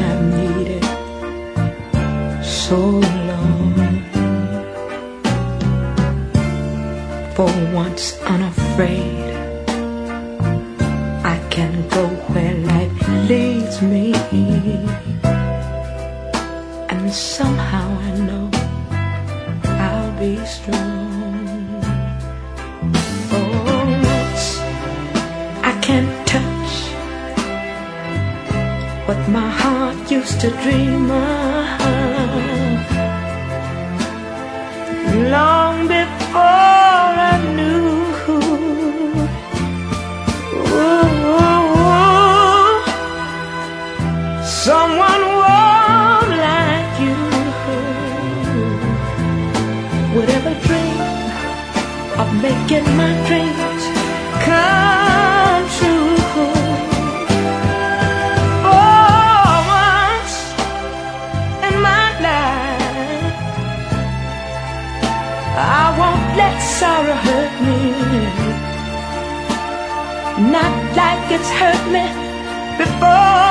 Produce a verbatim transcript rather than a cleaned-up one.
I've needed so long. For once unafraid, I can go where life leads me, and somehow I know I'll be strong. For once I can't touch what my heart used to dream of, long before I knew ooh, someone warm like you would ever dream of making my dreams come true. For once in my life, I won't let sorrow hurt me, not like it's hurt me before.